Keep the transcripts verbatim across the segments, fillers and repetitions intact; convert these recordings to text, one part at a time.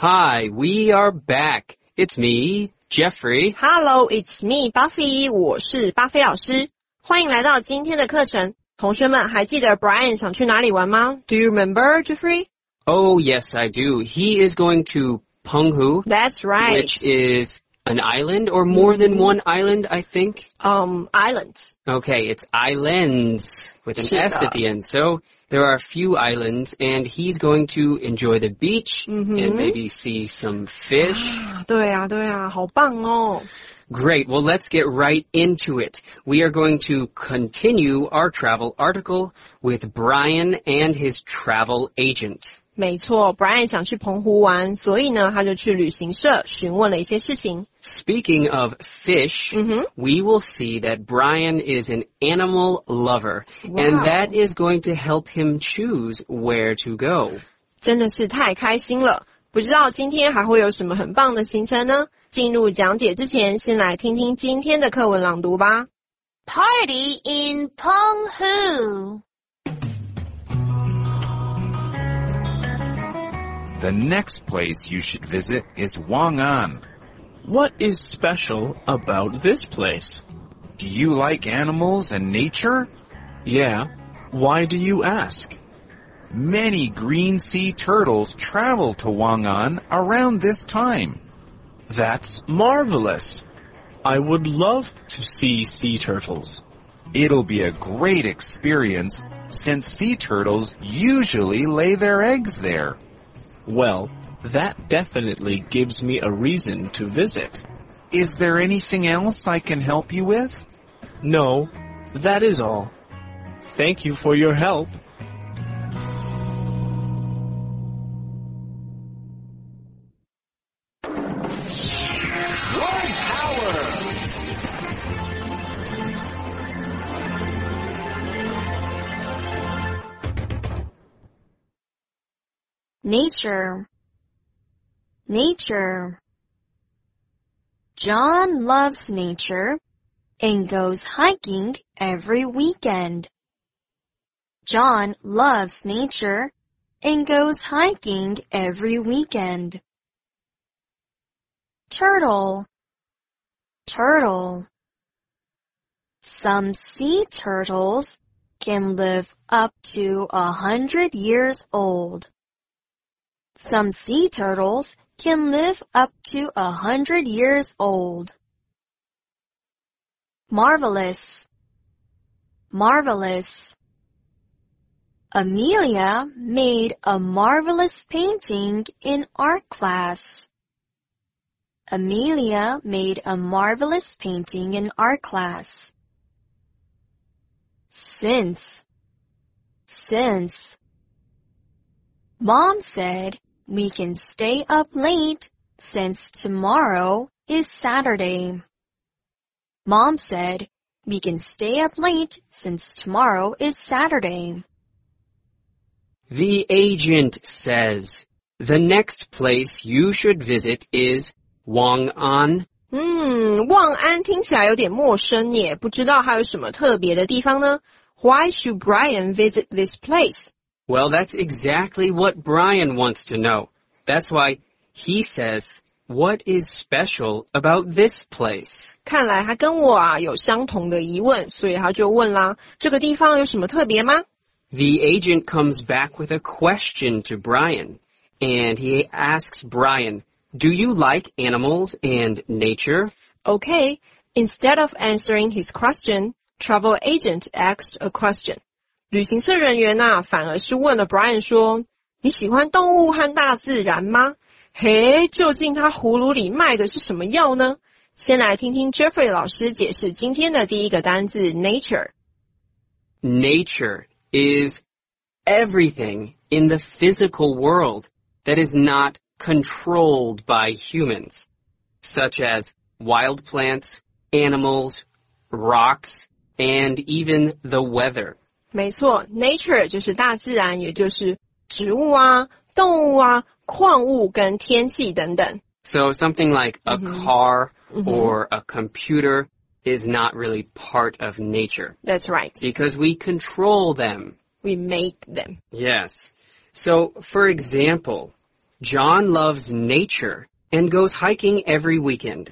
Hi, we are back. It's me, Jeffrey. Hello, it's me, Buffy. 我是巴菲老师。欢迎来到今天的课程。同学们还记得 Brian 想去哪里玩吗？ Do you remember, Jeffrey? Oh, yes, I do. He is going to Penghu. That's right. Which is an island or more than one island, I think. Um, islands. Okay, it's islands with an S at the end. So there are a few islands, and he's going to enjoy the beach mm-hmm. and maybe see some fish. 对啊，对啊，好棒哦。 Great. Well, let's get right into it. We are going to continue our travel article with Brian and his travel agent. 没错 ，Brian 想去澎湖玩，所以呢，他就去旅行社询问了一些事情。 Speaking of fish, mm-hmm. we will see that Brian is an animal lover, wow. and that is going to help him choose where to go. 真的是太开心了，不知道今天还会有什么很棒的行程呢？进入讲解之前，先来听听今天的课文朗读吧。 Party in Penghu. The next place you should visit is Wang'an. What is special about this place? Do you like animals and nature? Yeah. Why do you ask? Many green sea turtles travel to Wang'an around this time. That's marvelous. I would love to see sea turtles. It'll be a great experience since sea turtles usually lay their eggs there. Well, that definitely gives me a reason to visit. Is there anything else I can help you with? No, that is all. Thank you for your help. Nature. Nature. John loves nature and goes hiking every weekend. John loves nature and goes hiking every weekend. Turtle. Turtle. Some sea turtles can live up to a hundred years old. Some sea turtles can live up to a hundred years old. Marvelous. Marvelous. Amelia made a marvelous painting in art class. Amelia made a marvelous painting in art class. Since. Since. Mom said we can stay up late since tomorrow is Saturday. Mom said we can stay up late since tomorrow is Saturday. The agent says, the next place you should visit is Wang'an. 嗯，望安听起来有点陌生耶，不知道还有什么特别的地方呢？ Why should Brian visit this place? Well, that's exactly what Brian wants to know. That's why he says, what is special about this place? 看来他跟我啊有相同的疑问，所以他就问啦，这个地方有什么特别吗？ The agent comes back with a question to Brian, and he asks Brian, do you like animals and nature? Okay, instead of answering his question, travel agent asked a question. 旅行社人员啊，反而是问了 Brian 说，你喜欢动物和大自然吗？嘿，究竟他葫芦里卖的是什么药呢？先来听听 Jeffrey 老师解释今天的第一个单字 nature. Nature is everything in the physical world that is not controlled by humans, such as wild plants, animals, rocks, and even the weather. 没错 nature 就是大自然，也就是植物啊、动物啊、矿物跟天气等等。 So something like a mm-hmm. car mm-hmm. or a computer is not really part of nature. That's right. Because we control them. We make them. Yes. So, for example, John loves nature and goes hiking every weekend.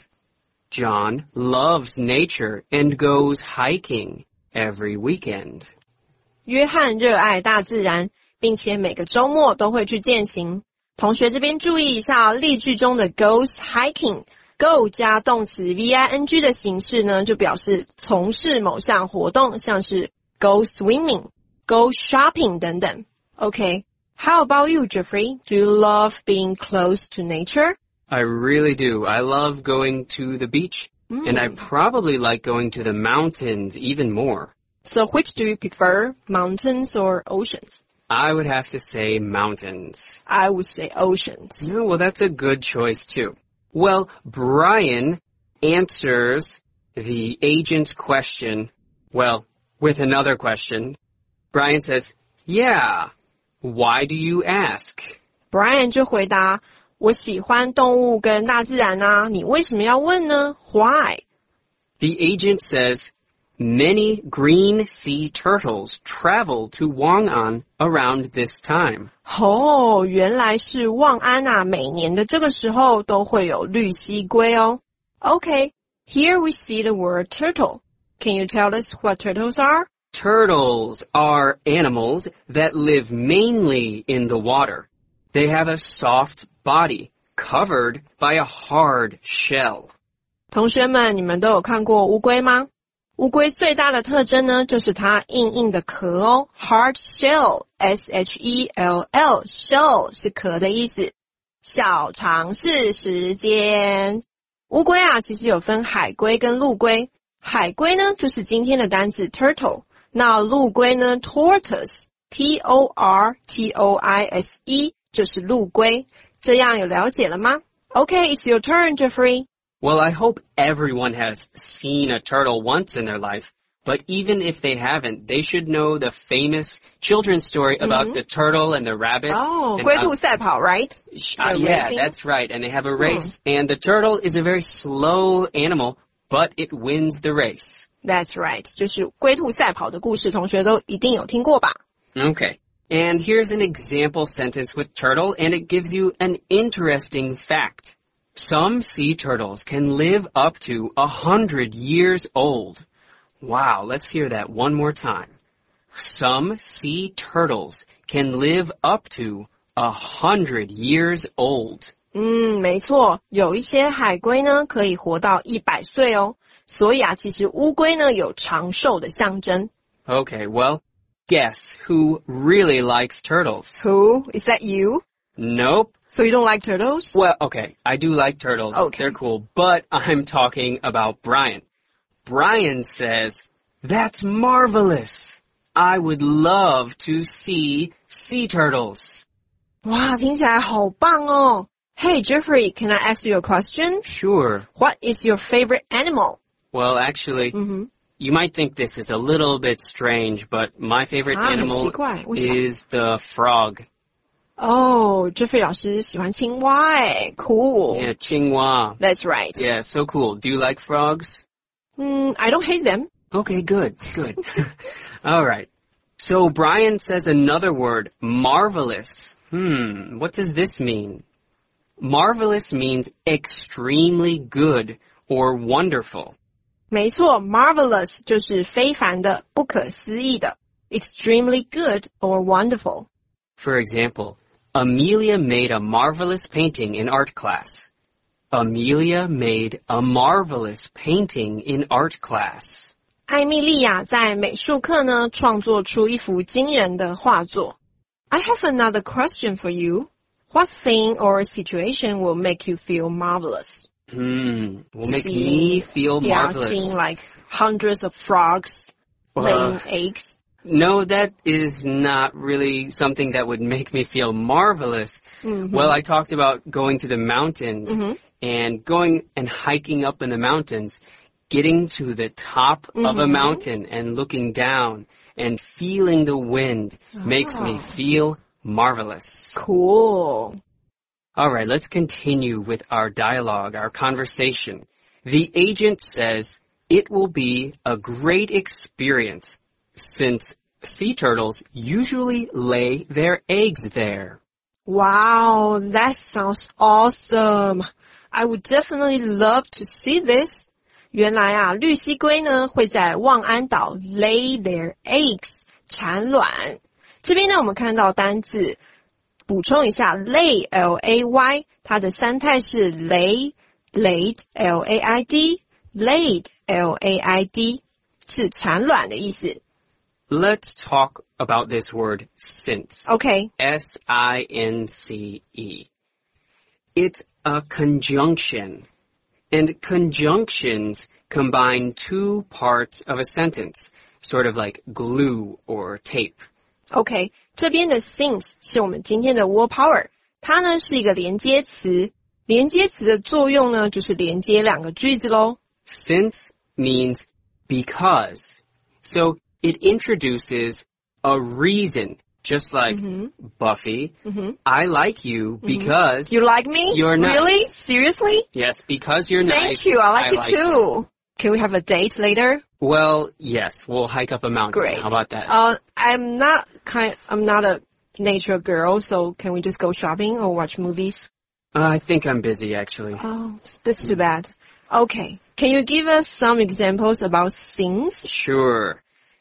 John loves nature and goes hiking every weekend. 约翰热爱大自然，并且每个周末都会去健行。同学这边注意一下哦，例句中的 goes hiking。Go 加动词 V-I-N-G 的形式呢，就表示从事某项活动，像是 go swimming、go shopping 等等。Okay, how about you, Jeffrey? Do you love being close to nature? I really do. I love going to the beach, Mm. and I probably like going to the mountains even more. So which do you prefer, mountains or oceans? I would have to say mountains. I would say oceans. Oh, well, that's a good choice, too. Well, Brian answers the agent's question, well, with another question. Brian says, yeah, why do you ask? Brian 就回答，我喜欢动物跟大自然啊，你为什么要问呢？ Why? The agent says, many green sea turtles travel to Wang'an around this time. 哦，原来是望安啊，每年的这个时候都会有绿蜥龟哦。Okay, here we see the word turtle. Can you tell us what turtles are? Turtles are animals that live mainly in the water. They have a soft body covered by a hard shell. 同学们，你们都有看过乌龟吗？乌龟最大的特征呢，就是它硬硬的壳哦 ，hard shell, S H E L L, shell 是壳的意思。小常识时间，乌龟啊，其实有分海龟跟陆龟。海龟呢，就是今天的单字 turtle， 那陆龟呢 tortoise, T O R T O I S E 就是陆龟。这样有了解了吗？ Okay, it's your turn, Jeffrey. Well, I hope everyone has seen a turtle once in their life, but even if they haven't, they should know the famous children's story about mm-hmm. the turtle and the rabbit. Oh, 龟兔赛跑, right? Uh, yeah, racing? That's right. And they have a race. Hmm. And the turtle is a very slow animal, but it wins the race. That's right. 就是龟兔赛跑的故事，同学都一定有听过吧? Okay. And here's an example sentence with turtle, and it gives you an interesting fact. Some sea turtles can live up to a hundred years old. Wow, let's hear that one more time. Some sea turtles can live up to a hundred years old. 嗯，没错，有一些海龟呢可以活到一百岁哦。所以啊，其实乌龟呢有长寿的象征。 Okay, well, guess who really likes turtles? Who? Is that you? Nope. So you don't like turtles? Well, okay, I do like turtles. Okay. They're cool, but I'm talking about Brian. Brian says, that's marvelous. I would love to see sea turtles. 哇，听起来好棒哦。Hey, Jeffrey, can I ask you a question? Sure. What is your favorite animal? Well, actually, mm-hmm. you might think this is a little bit strange, but my favorite ah, animal 很奇怪，为什么？ is the frog. Oh, Jeffrey 老师喜欢青蛙诶 Cool. Yeah, 青蛙. That's right. Yeah, so cool. Do you like frogs? Mm, I don't hate them. Okay, good, good. All right. So Brian says another word, marvelous. Hmm, what does this mean? Marvelous means extremely good or wonderful. 没错 marvelous 就是非凡的、不可思议的 extremely good or wonderful. For example, Amelia made a marvelous painting in art class. Amelia made a marvelous painting in art class. 艾蜜莉亚在美术课呢创作出一幅惊人的画作。I have another question for you. What thing or situation will make you feel marvelous? Hmm, will make seeing, me feel marvelous. Yeah, seeing like hundreds of frogs uh, laying eggs. No, that is not really something that would make me feel marvelous. Mm-hmm. Well, I talked about going to the mountains mm-hmm. and going and hiking up in the mountains, getting to the top mm-hmm. of a mountain and looking down and feeling the wind oh. makes me feel marvelous. Cool. All right, let's continue with our dialogue, our conversation. The agent says it will be a great experience since sea turtles usually lay their eggs there. Wow, that sounds awesome. I would definitely love to see this. 原来啊，绿蜥龟呢会在望安岛 lay their eggs 产卵。这边呢我们看到单字，补充一下 lay L A Y 它的三态是 lay, laid L A I D, laid L A I D 是产卵的意思。 Let's talk about this word since. Okay. S I N C E. It's a conjunction. And conjunctions combine two parts of a sentence, sort of like glue or tape. OK, 这边的 since 是我们今天的 word power， 它呢是一个连接词，连接词的作用呢就是连接两个句子咯。 Since means because. So it introduces a reason, just like mm-hmm. Buffy, mm-hmm. I like you because mm-hmm. You like me? You're nice. Really? Seriously? Yes, because you're Thank nice. Thank you. I like I you like too. You. Can we have a date later? Well, yes, we'll hike up a mountain. Great. How about that? Uh, I'm not kind. I'm not a nature girl, so can we just go shopping or watch movies? Uh, I think I'm busy, actually. Oh, that's too bad. Okay. Can you give us some examples about things? Sure.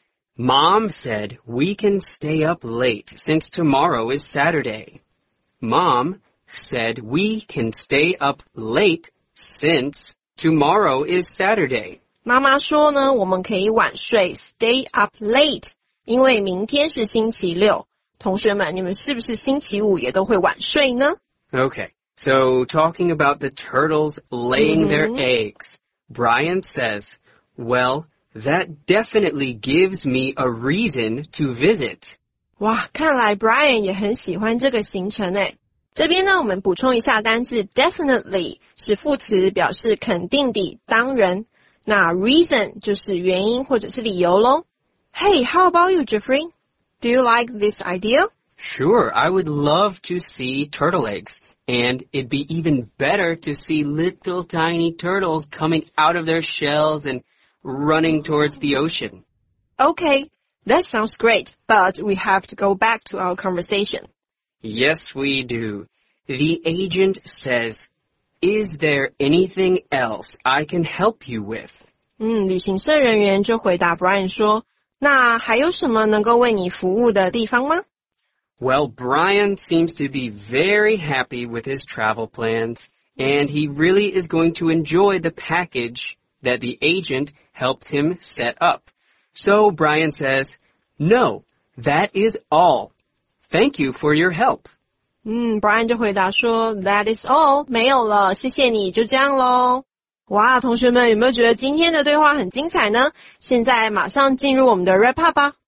Mom said we can stay up late since tomorrow is Saturday. Mom said we can stay up late since tomorrow is Saturday. 妈妈说呢，我们可以晚睡 stay up late， 因为明天是星期六。同学们，你们是不是星期五也都会晚睡呢？ Okay, so talking about the turtles laying their eggs, Brian says, well, that definitely gives me a reason to visit. 哇，看来 Brian 也很喜欢这个行程诶。这边呢，我们补充一下单字 definitely 是副词，表示肯定的、当然。那 reason 就是原因或者是理由咯。Hey, how about you, Jeffrey? Do you like this idea? Sure, I would love to see turtle eggs. And it'd be even better to see little tiny turtles coming out of their shells and running towards the ocean. Okay, that sounds great, but we have to go back to our conversation. Yes, we do. The agent says, is there anything else I can help you with? 嗯，旅行社人员就回答 Brian 说，那还有什么能够为你服务的地方吗？ Well, Brian seems to be very happy with his travel plans, and he really is going to enjoy the package that the agent helped him set up. So Brian says, no, that is all. Thank you for your help. 嗯 Brian 就回答说 That is all, 没有了，谢谢你，就这样咯。哇，同学们有没有觉得今天的对话很精彩呢？现在马上进入我们的 wrap up 吧。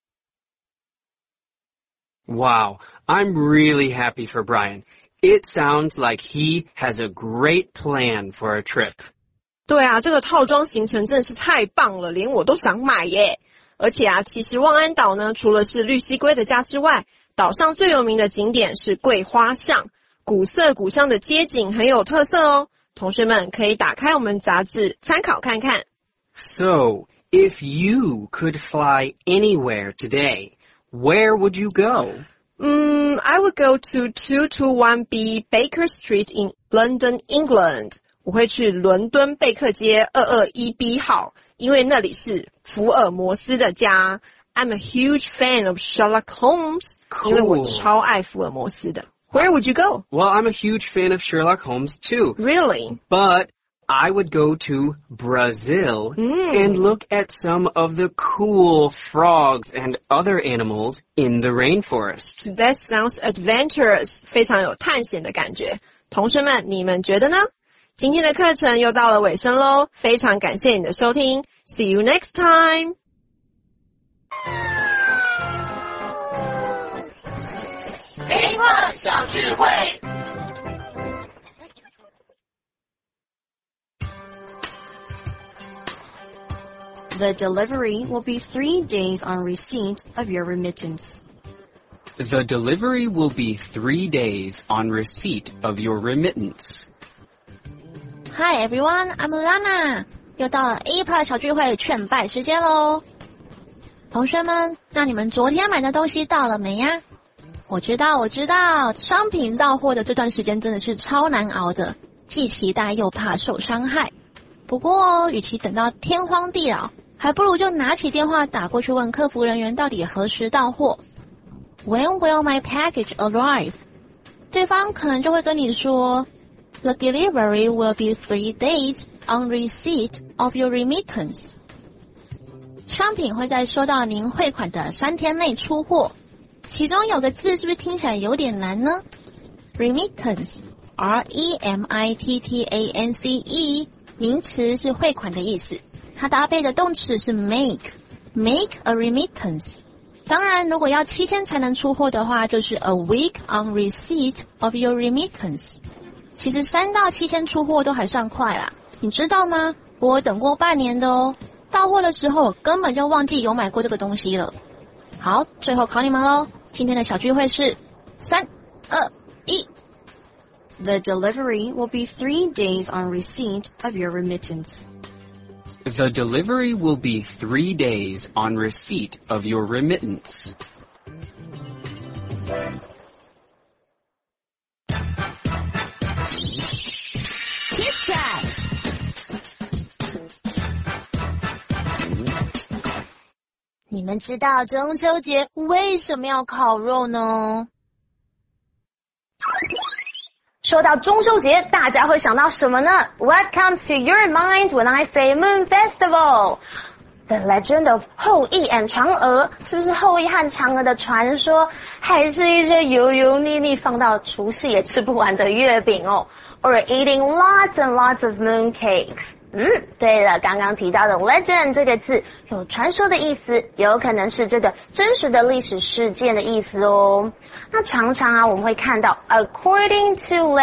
Wow, I'm really happy for Brian. It sounds like he has a great plan for a trip. 对啊，这个套装行程真的是太棒了，连我都想买耶。而且啊，其实望安岛呢，除了是绿蜥龟的家之外，岛上最有名的景点是桂花巷，古色古香的街景很有特色哦。同学们可以打开我们杂志参考看看。 So, if you could fly anywhere today, where would you go? Mm, I would go to two twenty-one B Baker Street in London, England. 我会去伦敦贝克街二二一 B 号，因为那里是福尔摩斯的家。I'm a huge fan of Sherlock Holmes. Cool. 因为我超爱福尔摩斯的。Where would you go? Well, I'm a huge fan of Sherlock Holmes too. Really? But I would go to Brazil mm. and look at some of the cool frogs and other animals in the rainforest. That sounds adventurous. 非常有探险的感觉。同学们，你们觉得呢？今天的课程又到了尾声咯，非常感谢你的收听。See you next time! 黑客小聚会 The delivery will be three days on receipt of your remittance. The delivery will be three days on receipt of your remittance. Hi everyone, I'm Lana. 又到了 A P A 小聚会劝败时间咯。同学们，那你们昨天买的东西到了没呀？ 我知道，我知道，商品到货的这段时间真的是超难熬的，既期待又怕受伤害。不过，与其等到天荒地老，还不如就拿起电话打过去问客服人员到底何时到货。When will my package arrive? 对方可能就会跟你说 The delivery will be three days on receipt of your remittance. 商品会在收到您汇款的三天内出货。其中有个字是不是听起来有点难呢？ Remittance, R E M I T T A N C E, 名词是汇款的意思，它搭配的动词是 make, make a remittance。当然，如果要七天才能出货的话，就是 a week on receipt of your remittance。其实三到七天出货都还算快啦，你知道吗？我等过半年的哦，到货的时候我根本就忘记有买过这个东西了。好，最后考你们咯，今天的小聚会是三二一。 The delivery will be three days on receipt of your remittance. The delivery will be three days on receipt of your remittance. Tic Tac。你们知道中秋节为什么要烤肉呢？ 说到中秋节，大家会想到什么呢？ What comes to your mind when I say Moon Festival? The legend of 后羿 and 嫦娥，是不是后羿和嫦娥的传说，还是一些油油腻腻放到除夕也吃不完的月饼哦 ？Or eating lots and lots of moon cakes？ 嗯，对了，刚刚提到的 legend 这个字有传说的意思，有可能是这个真实的历史事件的意思哦。那常常啊，我们会看到 according to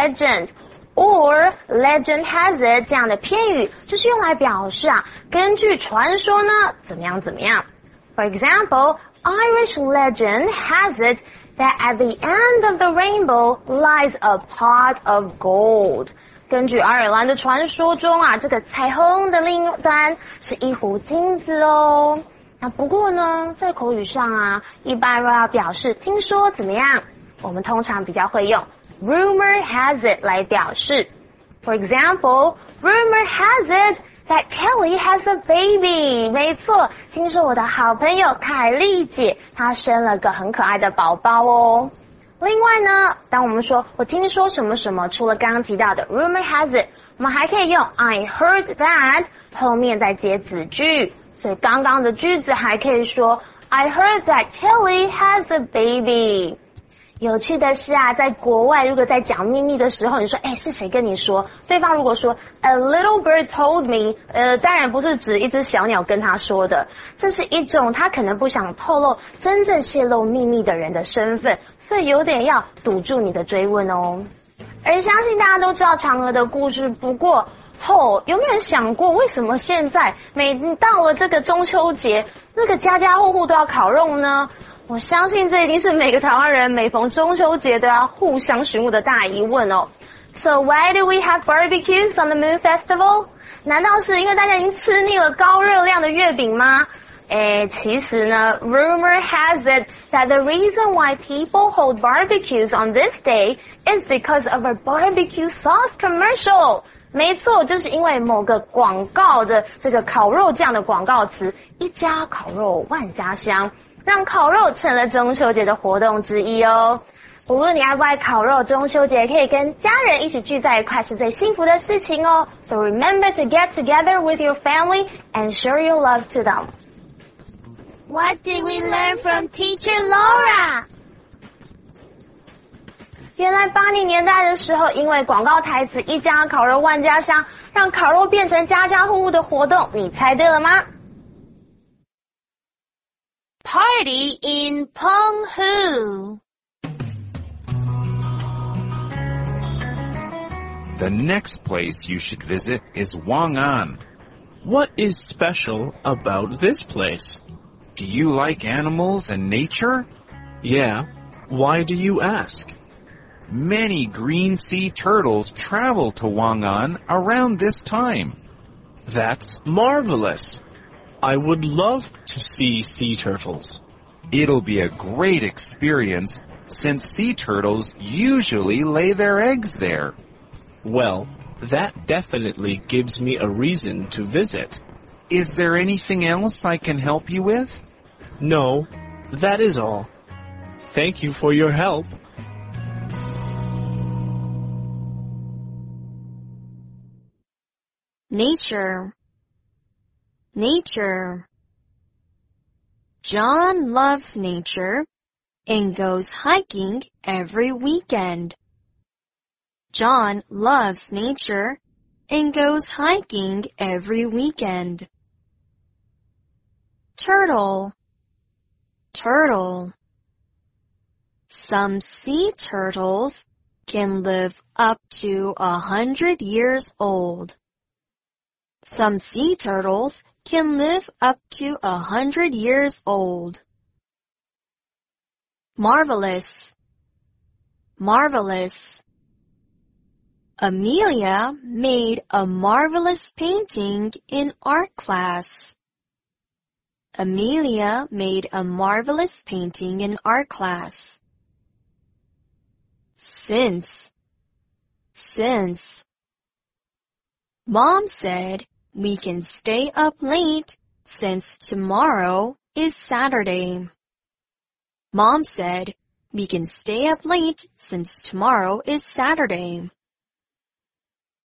legend。or legend has it 这样的片语，就是用来表示啊，根据传说呢，怎么样怎么样。For example, Irish legend has it that at the end of the rainbow lies a pot of gold. 根据爱尔兰的传说中啊，这个彩虹的另一端是一壶金子哦。那不过呢，在口语上啊，一般若要表示听说怎么样，我们通常比较会用Rumor has it 来表示。For example, rumor has it that Kelly has a baby. 没错，听说我的好朋友凯莉姐她生了个很可爱的宝宝哦。另外呢，当我们说我听说什么什么，除了刚刚提到的 rumor has it， 我们还可以用 I heard that 后面再接子句。所以刚刚的句子还可以说 I heard that Kelly has a baby。有趣的是啊，在国外如果在讲秘密的时候，你说诶是谁跟你说，对方如果说 A little bird told me， 呃，当然不是指一只小鸟跟他说的，这是一种他可能不想透露真正泄露秘密的人的身份，所以有点要堵住你的追问哦。而相信大家都知道嫦娥的故事，不过后有没有人想过，为什么现在每到了这个中秋节，那个家家户户都要烤肉呢？我相信这一定是每个台湾人每逢中秋节都要互相询问的大疑问哦。So why do we have barbecues on the Moon Festival? 难道是因为大家已经吃腻了高热量的月饼吗？诶，其实呢 rumor has it that the reason why people hold barbecues on this day is because of a barbecue sauce commercial. 没错，就是因为某个广告的这个烤肉酱的广告词，一家烤肉万家香，让烤肉成了中秋节的活动之一哦。无论你爱不爱烤肉，中秋节可以跟家人一起聚在一块是最幸福的事情哦。So remember to get together with your family and show your love to them. What did we learn from Teacher Laura? 原来八零年代的时候，因为广告台词一家烤肉万家香，让烤肉变成家家户户的活动，你猜对了吗？ Party in Penghu. The next place you should visit is Wang'an. What is special about this place? Do you like animals and nature? Yeah. Why do you ask? Many green sea turtles travel to Wang'an around this time. That's marvelous. I would love to see sea turtles. It'll be a great experience since sea turtles usually lay their eggs there. Well, that definitely gives me a reason to visit. Is there anything else I can help you with? No, that is all. Thank you for your help. Nature. Nature. John loves nature and goes hiking every weekend. John loves nature and goes hiking every weekend. Turtle. Turtle. Some sea turtles can live up to a hundred years old. Some sea turtles can live up to a hundred years old. Marvelous. Marvelous. Amelia made a marvelous painting in art class. Amelia made a marvelous painting in art class. Since. Since. Mom said we can stay up late since tomorrow is Saturday. Mom said we can stay up late since tomorrow is Saturday.